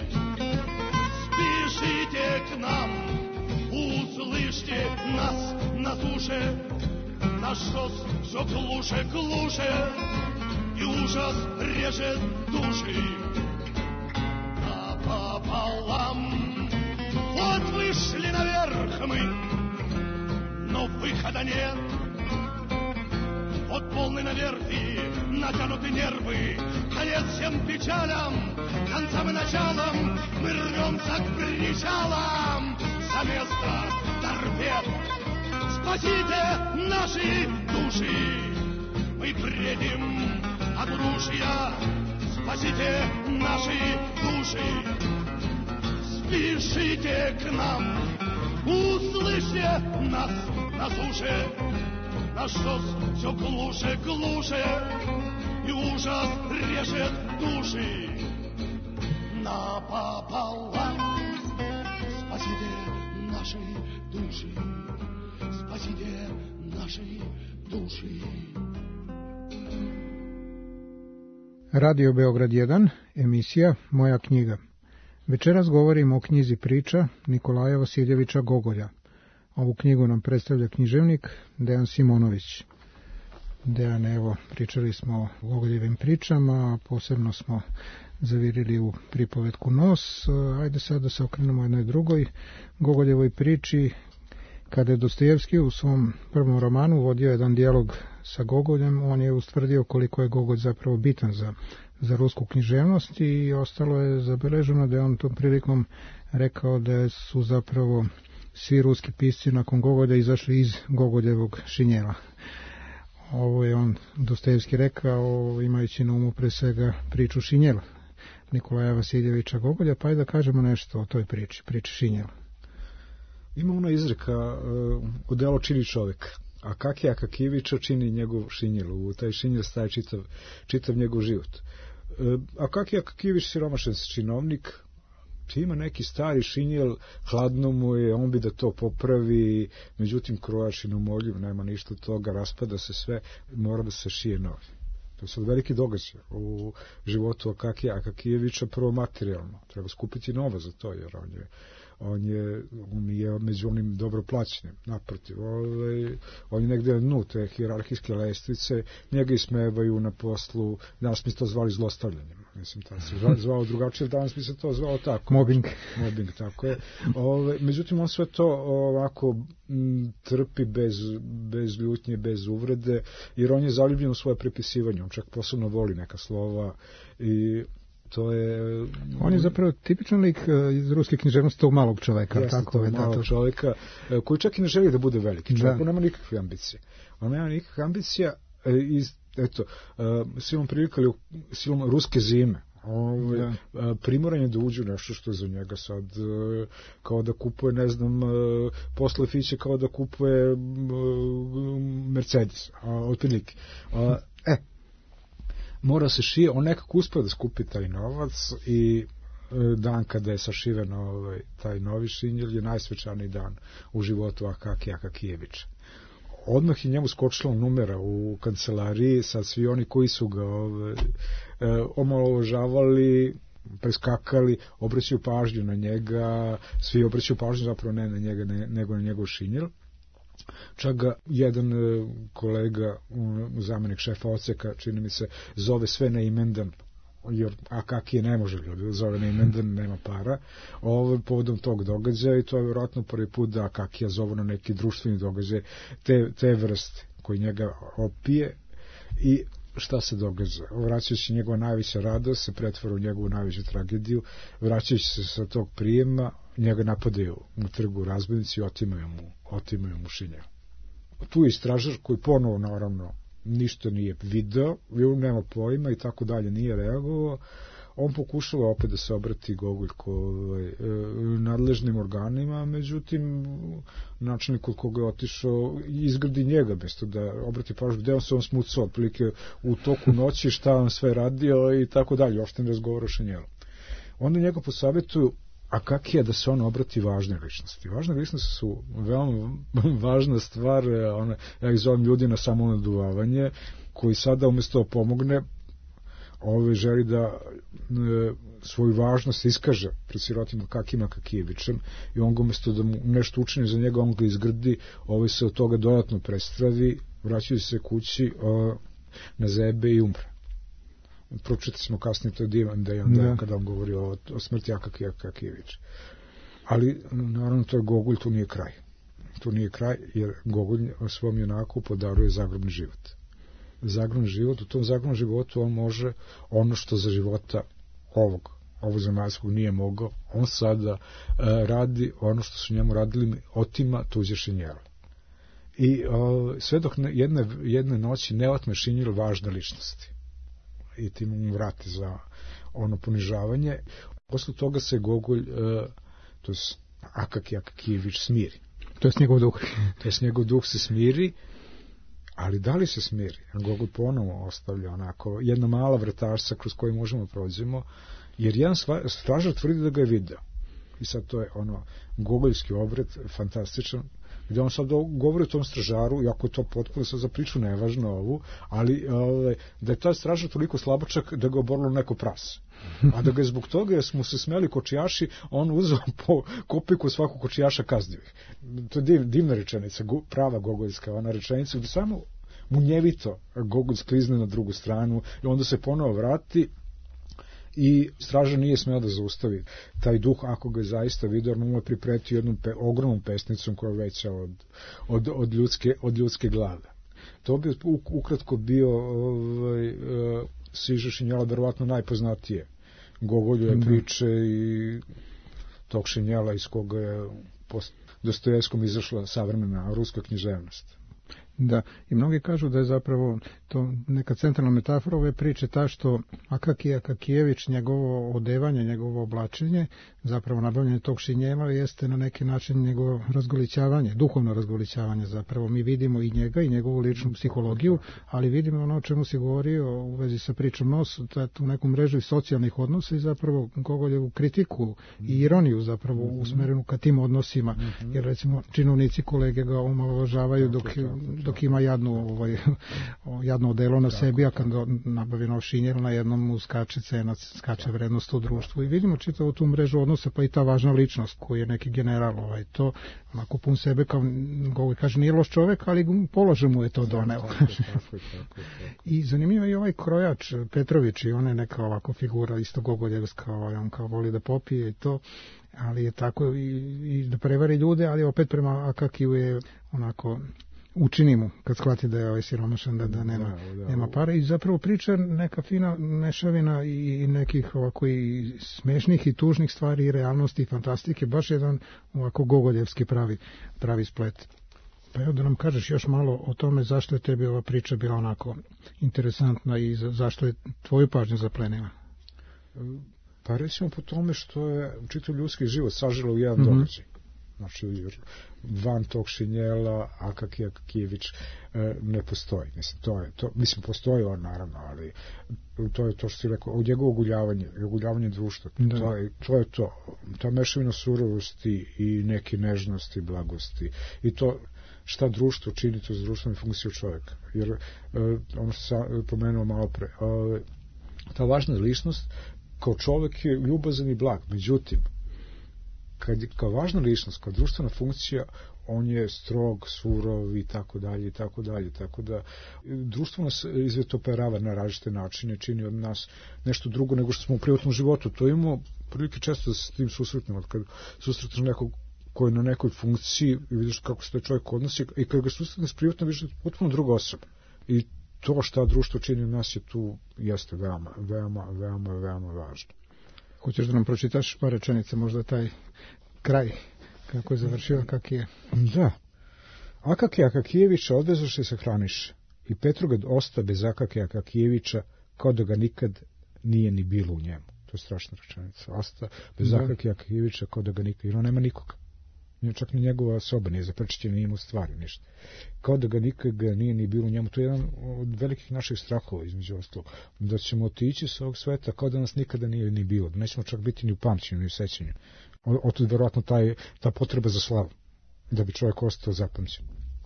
спешите к нам, услышьте нас на суше. Наш шос все глуше, глуше, и ужас режет души напополам. Вот вышли наверх мы, но выхода нет. Вот полный наверх и натянуты нервы, конец всем печалям, концам и началам. Мы рвемся к причалам за место торпед. Спасите наши души, мы бредим от удушья. Спасите наши души, спешите к нам, услышьте нас на суше. Наш шос все глуше, глуше, и ужас режет души напополам. Спасите наши души, спасите наши души. Radio Beograd jedan, emisija Moja knjiga. Večeras govorimo o knjizi priča Nikolaja Vasiljevića Gogolja. Ovu knjigu nam predstavlja književnik Dejan Simonović. Dejan, evo, pričali smo o Gogoljevim pričama, a posebno smo zavirili u pripovetku Nos. Ajde sad da se okrenemo jednoj drugoj Gogoljevoj priči. Kada je Dostojevski u svom prvom romanu vodio jedan dijalog sa Gogoljem, on je ustvrdio koliko je Gogolj zapravo bitan za, za rusku književnost i ostalo je zabeleženo da je on tom prilikom rekao da su zapravo svi ruski pisci nakon Gogolja izašli iz Gogoljevog šinjela. Ovo je on Dostojevski rekao imajući na umu pre svega priču Šinjel Nikolaja Vasiljevića Gogolja, pa je da kažemo nešto o toj priči, priči Šinjel. Ima ona izreka, uh, odelo čini čovjeka, a Kakija Kakijevića čini njegov šinjel. U taj šinjel staje čitav, čitav njegov život. Uh, a Kakija Kakijević siromašan činovnik, ima neki stari šinjel, hladno mu je, on bi da to popravi, međutim krojač je neumoljiv, nema ništa od toga, raspada se sve, mora da se šije novi. To je sad veliki događaj u životu Akakija Akakijevića, prvo materijalno. Treba skupiti novo za to, jer on je on je, on je među onim dobro plaćenim, naprotiv, ovaj, on je negde na dnu te hijerarhijske lestvice, njega ismevaju na poslu, danas mi to zvali zlostavljanjem, mislim, tad se zvao, zvao drugačije, danas bi se to zvao tako. Mobbing. Mobbing, tako je. Ove, međutim, on sve to ovako m, trpi bez, bez ljutnje, bez uvrede, jer on je zaljubljen u svoje prepisivanje, on čak posebno voli neka slova i to je... On je zapravo tipičan lik iz ruske književnosti tog malog čoveka. Jeste, tako tog je, malog da, to... čoveka, koji čak i ne želi da bude veliki čovjek, Da. on nema nikakve ambicije. On nema nikakve ambicija iz, eto, silom prilika ili silom ruske zime. Ove, Da. primoran je da uđe u nešto što je za njega sad kao da kupuje, ne znam, posle fiće kao da kupuje Mercedes, otprilike. E, mora se šije, on nekako uspio da skupi taj novac i dan kada je sašiven ovaj, taj novi šinjel je najsvečaniji dan u životu Akakija Akakijevića. Odmah je njemu skočila numera u kancelariji, sad svi oni koji su ga ovaj, omalovažavali, preskakali, obraćaju pažnju na njega, svi obraćaju pažnju zapravo ne na njega, ne, nego na njegov šinjel. Čak ga jedan kolega, zamenik šefa odseka, čini mi se, zove sve na imendan, jer Akakije ne može ljudi, zove na imendan, nema para, ovo povodom tog događaja i to je vjerojatno prvi put da Akakija zove na neki društveni događaj te, te vrste koji njega opije i šta se događa? Vraćajući njegova najveća radost se pretvara u njegovu najveću tragediju, vraćajući se sa tog prijema, njega napadaju u trgu razbojnici i otimaju mu, otimaju mu šinjel. Tu je istražar koji ponovo, naravno, ništa nije video, nema pojma i tako dalje, nije reagovao. On pokušava opet da se obrati Gogoljko ovaj, nadležnim organima, međutim načelnik kod koga je otišao izgradi njega mesto da obrati pažnju gde on se on smucao otprilike u toku noći, šta on sve radio i tako dalje, uopšte ne razgovara o šinjelu. Onda njega posavetuju Akakija da se on obrati važne ličnosti. Važne ličnosti su veoma važna stvar, ona, ja ih zovem ljudi na samonaduvavanje, koji sada umjesto da pomogne ove želi da e, svoju važnost iskaže pred sirotim Akakijem Akakijevićem i on ga umjesto da mu nešto učini za njega, on ga izgrdi, ovaj se od toga dodatno prestravi, vraćaju se kući o, na zebe i umre. Pročitali smo kasnije, to je divan da je onda da. Kada on govori o, o smrti Akakija Akakijevića. Ali naravno to je Gogolj, tu nije kraj. Tu nije kraj jer Gogolj svom junaku podaruje zagrobni život. Zagrobni život, u tom zagrobnom životu on može ono što za života ovog, ovog zemaljskog nije mogao, on sada e, radi ono što su njemu radili, otima tuđe šinjele. I o, sve dok ne, jedne, jedne noći ne otme šinjel važne ličnosti i tim mu vrati za ono ponižavanje. Posle toga se Gogolj, e, to je Akakij Akakijević, smiri. To je njegov duh. To je njegov duh se smiri, ali da li se smiri? Gogolj ponovo ostavlja onako jedna mala vratašca kroz koju možemo prođemo, jer jedan stražar tvrdi da ga je video. I sad to je ono gogoljski obred, fantastičan, gdje on sad govori o tom stražaru, iako je to potpuno sad za priču nevažno ovu, ali ove, da je taj stražar toliko slabačak da ga oborilo neko pras. A da ga je zbog toga, jer smo se smeli kočijaši, on uzeo po kopiku svakog kočijaša kaznjivih. To je div, divna rečenica, prava gogoljska, ona rečenica gdje samo munjevito Gogolj sklizne na drugu stranu i onda se ponovo vrati i stražar nije smeo da zaustavi taj duh ako ga je zaista vidio, jer mu je pripretio jednom pe, ogromnom pesnicom koja je veća od, od, od, ljudske, od ljudske glave. To bi ukratko bio ovaj, uh, Siža Šinjela, verovatno najpoznatije Gogoljove priče i tog Šinjela iz koga je po Dostojevskom izašla savremena ruska književnost. Da, i mnogi kažu da je zapravo to neka centralna metafora ove priče ta što Akakij Akakijević, njegovo odevanje, njegovo oblačenje, zapravo nabavljanje tog šinjela jeste na neki način njegovo razgolićavanje, duhovno razgolićavanje zapravo. Mi vidimo i njega i njegovu ličnu psihologiju, ali vidimo ono o čemu si govorio u vezi sa pričom Nos, u neku mrežu socijalnih odnosa i zapravo Gogoljevu kritiku i ironiju zapravo usmerenu ka tim odnosima, jer recimo činovnici kolege ga omalovažavaju dok dok ima jadnu, ovaj, jadno odelo na sebi, a kad nabavi nov šinjel, na jednom mu skače cena, skače vrednost u društvu. I vidimo čitavu tu mrežu odnosa, pa i ta važna ličnost koji je neki general, ovaj, to onako pun sebe, kao Gogolj kaže, nije loš čovek, ali položaj mu je to doneo. I zanimljivo je i ovaj krojač Petrović, i on je neka ovako figura isto Gogoljevska, ovaj, on kao voli da popije i to, ali je tako i, i da prevari ljude, ali opet prema Akakiju je onako učini mu kad shvati da je ovaj siromašan, da, da nema, da, da, nema pare, i zapravo priča neka fina mešavina i nekih ovako i smešnih i tužnih stvari i realnosti i fantastike, baš jedan ovako Gogoljevski pravi, pravi splet. Pa evo da nam kažeš još malo o tome zašto je tebi ova priča bila onako interesantna i za, zašto je tvoju pažnju zaplenila. Pa recimo po tome što je čitav ljudski život saželo u jedan mm-hmm. događaj. Znači, van tog šinjela Akakija Akakijević e, ne postoji. Mislim, to je, to, mislim, postoji on naravno, ali to je to što si rekao, od njegovo oguljavanje, oguljavanje društva, da. to, je, to je to. Ta mešavina surovosti i neke nežnosti, blagosti. I to šta društvo čini, to za društvenu funkciju čovjeka. Jer, e, ono što sam pomenuo malo pre, e, ta važna ličnost kao čovjek je ljubazan i blag. Međutim, kad je kao važna ličnost, kao društvena funkcija, on je strog, surov i tako dalje i tako dalje, tako da društvo nas izvetoperava na različite načine, čini od nas nešto drugo nego što smo u privatnom životu. To imamo prilike često da se s tim susretnemo, kad susretneš nekog koji je na nekoj funkciji i vidiš kako se taj čovjek odnosi, i kad ga susretneš privatno, vidiš da je potpuno druga osoba. I to šta društvo čini od nas je tu jeste veoma, veoma, veoma, veoma važno. Hoćeš da nam pročitaš par rečenica, možda taj kraj, kako je završio Akakije? Da. Akakija Akakijevića odvezoše se hraniše, i Petrograd osta bez Akakija Akakijevića, kao da ga nikad nije ni bilo u njemu. To je strašna rečenica. Osta bez da. Akakija Akakijevića, kao da ga nikad, jer on nema nikoga. Nije čak ni njegova osoba, nije zaprečećena, nije mu stvari, ništa. Kao da ga nikad nije ni bilo u njemu. To je jedan od velikih naših strahova, između ostalog. Da ćemo otići s ovog sveta kao da nas nikada nije ni bilo. Da nećemo čak biti ni u pamćenju, ni u sećanju. Otud verovatno taj, ta potreba za slavu, da bi čovjek ostao zapamćen.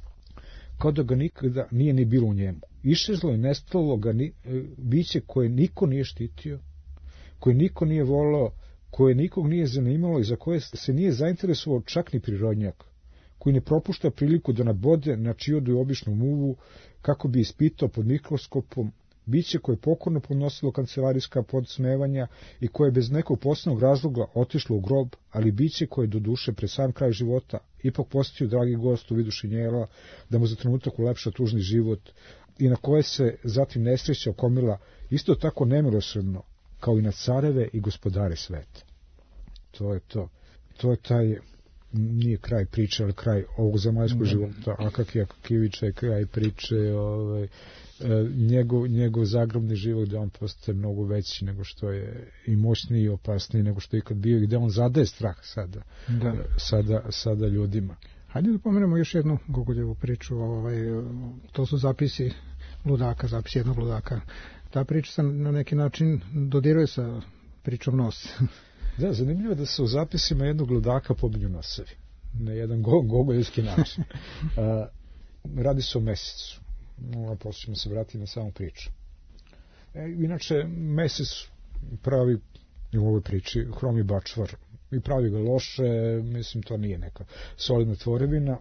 Kao da ga nikada nije ni bilo u njemu. Išezlo i nestalo ga ni, biće koje niko nije štitio, koje niko nije volao, koje nikog nije zanimalo i za koje se nije zainteresovao čak ni prirodnjak, koji ne propušta priliku da nabode na čiodu i običnu muvu, kako bi ispitao pod mikroskopom, biće koje je pokorno podnosilo kancelarijska podsmevanja i koje je bez nekog posebnog razloga otišlo u grob, ali biće koje je do duše pred sam kraj života ipak posjetio dragi gost u vidu šinjela, da mu za trenutak ulepša tužni život, i na koje se zatim nesreća okomila isto tako nemilosrdno, kao i na careve i gospodare sveta. To je to. To je taj, nije kraj priče, ali kraj ovog zemaljskog života. Akakija Akakijevića je kraj priče, ovaj, njegov, njegov zagrobni život, da on postaje mnogo veći nego što je, i moćniji i opasniji nego što je ikad bio, i gde on zadaje strah sada, da. sada, sada ljudima. Hajde da pomenemo još jednu Gogoljevu priču, ovaj, to su zapisi ludaka, zapisi jednog ludaka. Ta priča se na neki način dodiruje sa pričom Nos. Da, zanimljivo da se u zapisima jednog ludaka pominju nosevi. Na jedan go, gogoljevski način. A, radi se o mesecu. A posle ćemo se vratiti na samu priču. E, inače, mesec pravi u ovoj priči hromi bačvar. I pravi ga loše, mislim, to nije neka solidna tvorevina.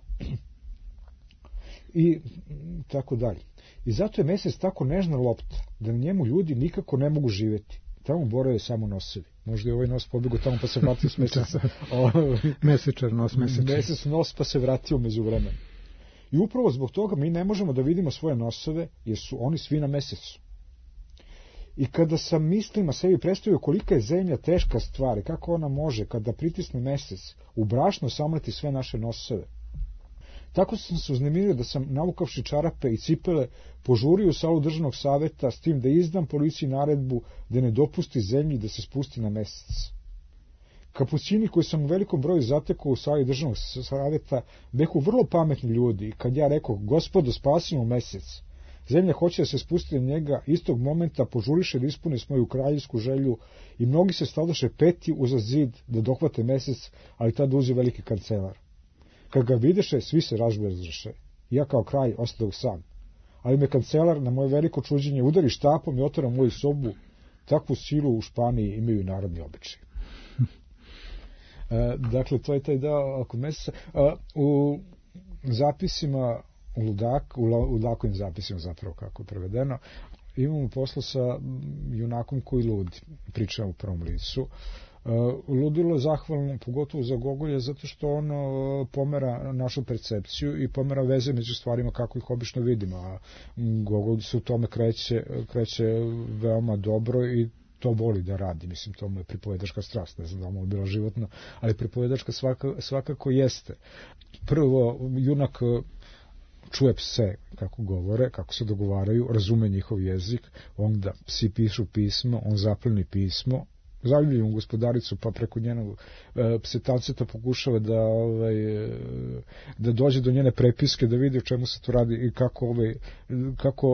I tako dalje. I zato je mesec tako nežna lopta, da na njemu ljudi nikako ne mogu živjeti. Tamo borave samo nosevi. Možda je ovaj nos pobjegao tamo pa se vratio s meseca. Mesečar nos, mesečar. Mesec nos pa se vratio među vremenu. I upravo zbog toga mi ne možemo da vidimo svoje nosove, jer su oni svi na mesecu. I kada sam mislima sebi predstavio kolika je zemlja teška stvar, kako ona može, kada pritisne mesec, u brašno samleti sve naše nosove. Tako sam se uznemirio da sam, navukavši čarape i cipele, požurio u salu državnog saveta s tim da izdam policiji naredbu da ne dopusti zemlji da se spusti na mesec. Kapucini koji sam u velikom broju zatekao u sali državnog saveta behu vrlo pametni ljudi, i kad ja rekao, gospodo, spasimo mesec, zemlja hoće da se spusti na njega, istog momenta požuriše da ispune svoju kraljevsku želju, i mnogi se stadoše peti uza zid da dohvate mesec, ali tada uđe veliki kancelar. Kad ga videše, svi se razbezreše. I ja kao kralj ostao sam. Ali me kancelar na moje veliko čuđenje udari štapom i otvara moju sobu. Takvu silu u Španiji imaju narodni običaj. E, dakle, to je taj dao oko meseca. E, u zapisima, u, ludak, u ludakovim zapisima zapravo kako je prevedeno, imamo posla sa junakom koji ludi. Pričam u prvom licu. Uh, ludilo je zahvalno pogotovo za Gogolja zato što on uh, pomera našu percepciju i pomera veze među stvarima kako ih obično vidimo, a Gogolj se u tome kreće, kreće veoma dobro i to voli da radi, mislim, to mu je pripovedačka strast, ne znam da mu je bila životna, ali pripovedačka svaka, svakako jeste. Prvo, junak čuje pse kako govore, kako se dogovaraju, razume njihov jezik, onda psi pišu pismo, on zapleni pismo, zaljubljen u gospodaricu, pa preko njenog e, psetanceta pokušava da ovaj, da dođe do njene prepiske, da vidi o čemu se to radi i kako ovaj, kako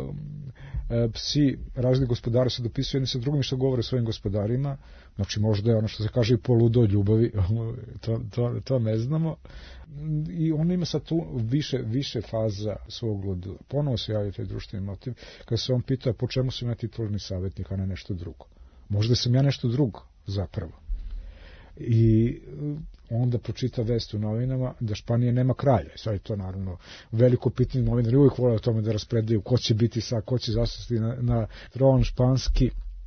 e, psi razli gospodari se dopisuju jedni sa drugim i što govore svojim gospodarima. Znači možda je ono što se kaže i poludo od ljubavi, to, to, to ne znamo. I on ima sad tu više, više faza svog ludila. Ponovo se javio taj društveni motiv kada se on pita po čemu sam ja titularni savjetnik, a ne nešto drugo. Možda sam ja nešto drugo, zapravo. I onda pročita vest u novinama da Španija nema kralja. Sad je to naravno veliko pitanje, novinari uvijek vole o tome da raspredaju ko će biti sad, ko će zasasti na, na tron španski,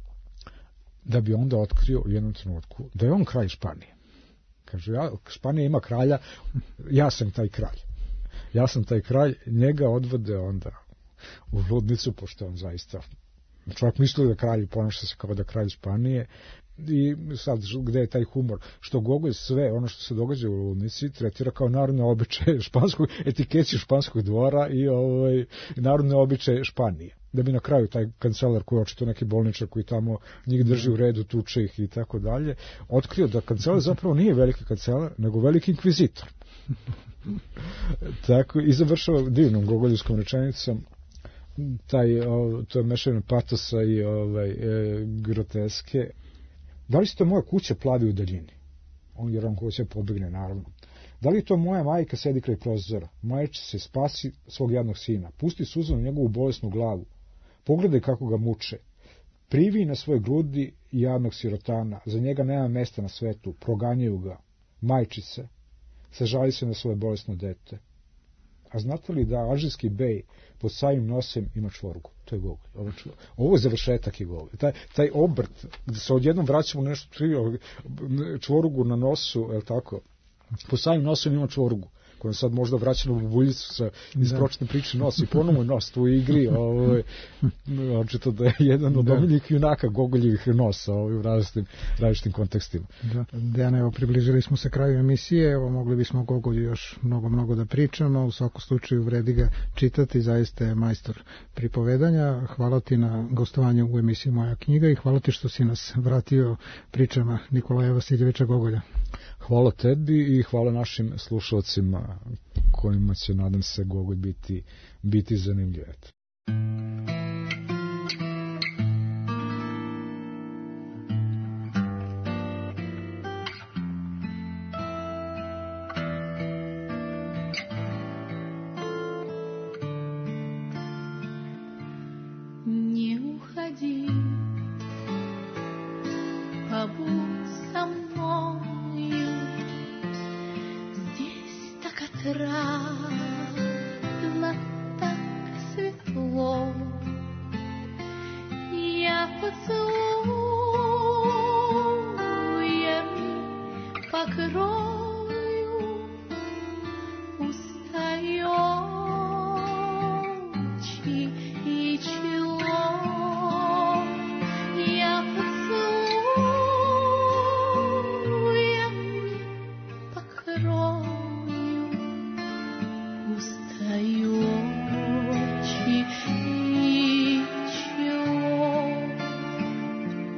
da bi onda otkrio u jednom trenutku da je on kralj Španije. Kaže, ja, Španija ima kralja, ja sam taj kralj. Ja sam taj kralj, njega odvode onda u ludnicu, pošto on zaista čovjek mislio da kralj ponaša se kao da kralj Španije. I sad, gde je taj humor? Što Gogolj sve ono što se događa u ludnici tretira kao narodne običaje španskog, etiketi španskog dvora i ovaj, narodne običaje Španije. Da bi na kraju taj kancelar koji je očito neki bolničar koji tamo njih drži u redu, tuče ih i tako dalje, otkrio da kancelar zapravo nije veliki kancelar, nego veliki inkvizitor. Tako, i završava divnom gogoljevskom rečenicom, taj, o, to je mešavina patosa i ovaj, e, groteske. Da li se to moja kuća plavi u daljini? On, jer on hoće pobegne, naravno. Da li to moja majka sedi kraj prozora? Majče se spasi svog jadnog sina. Pusti suzu na njegovu bolesnu glavu. Pogledaj kako ga muče. Privi na svoje grudi jadnog sirotana. Za njega nema mesta na svetu. Proganjaju ga. Majčice. Sažali se na svoje bolesno dete. A znate li da alžirski bej pod sajim nosem ima čvorgu? To je Gogolj. Ovo, ovo je završetak je Gogolj. Taj, taj obrt, gde se odjednom vraćamo nešto trio, čvorgu na nosu, je li tako? Po sajim nosem ima čvorgu, koja sad možda vraća na bubuljicu sa ispročne priče nos i ponovno je nos tu u igri. Ovo je, očito da je jedan od omiljih junaka Gogoljevih nosa u različitim, različitim kontekstima. Da. Dejane, evo, približili smo se kraju emisije, evo, mogli bismo o Gogolju još mnogo, mnogo da pričamo, u svakom slučaju vredi ga čitati, zaista je majstor pripovedanja. Hvala ti na gostovanju u emisiji Moja knjiga i hvala ti što si nas vratio pričama Nikolaja Vasiljevića Gogolja. Hvala tebi i hvala našim slušalcima kojima će, nadam se, Gogolj biti, biti zanimljiv. Не уходи, побудь со мною. Здесь так отрадно, так светло. Я поцелуями покрою устающий и чело. Я поцелуями покрою устающий и чело.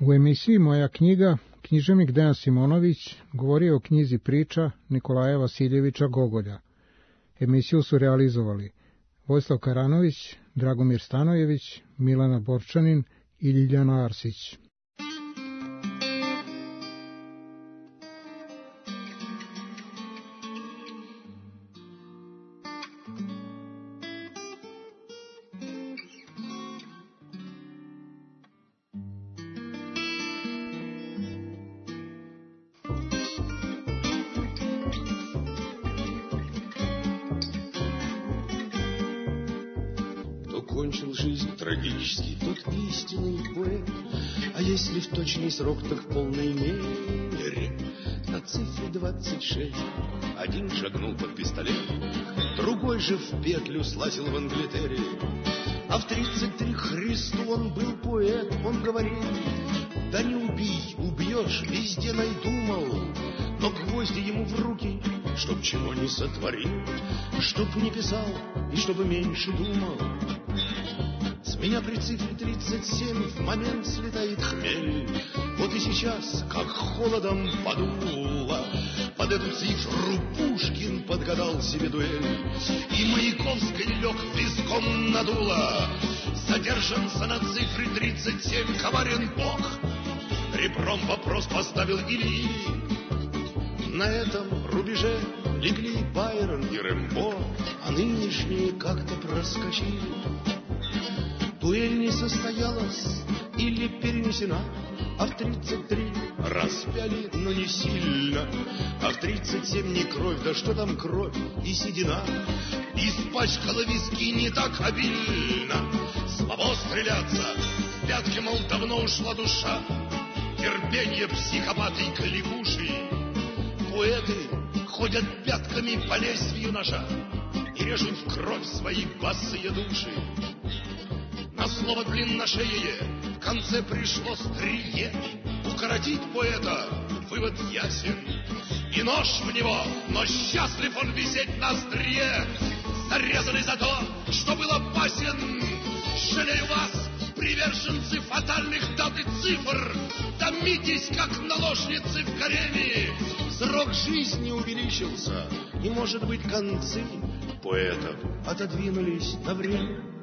U emisiji Moja knjiga književnik Dejan Simonović govori o knjizi priča Nikolaja Vasiljevića Gogolja. Emisiju su realizovali Vojislav Karanović, Dragomir Stanojević, Milana Borčanin i Ljiljana Arsić. Кончил жизнь трагически тот истинный поэт, а если в точный срок, так в полной мере. На цифре двадцать шесть один шагнул под пистолет, другой же в петлю слазил в Англитере. А в тридцать три Христу он был поэт, он говорил: да не убей, убьешь, везде найдумал. Но гвозди ему в руки, чтоб чего не сотворил, чтоб не писал и чтобы меньше думал. С меня при цифре тридцать семь в момент слетает хмель. Вот и сейчас, как холодом подуло, под эту цифру Пушкин подгадал себе дуэль. И Маяковский лег виском надуло. Задержанца на цифре тридцать семь коварен Бог. Ребром вопрос поставил или на этом рубеже легли Байрон и Рэмбо, а нынешние как-то проскочили. Дуэль не состоялась или перенесена, а в тридцать три распяли, но не сильно. А в тридцать семь не кровь, да что там кровь и седина. Испачкала виски не так обильно. Слабо стреляться, пятки, мол, давно ушла душа. Терпенье психопаты и кликуши. Поэты ходят пятками по лезвию ножа и режут в кровь свои босые души. На слово длинношеее в конце пришло стрие. Укоротить поэта вывод ясен. И нож в него, но счастлив он висеть на острие. Зарезанный за то, что был опасен. Жалею вас, приверженцы фатальных дат и цифр. Томитесь, как наложницы в гареме. Срок жизни увеличился, и, может быть, концы поэтов отодвинулись на время.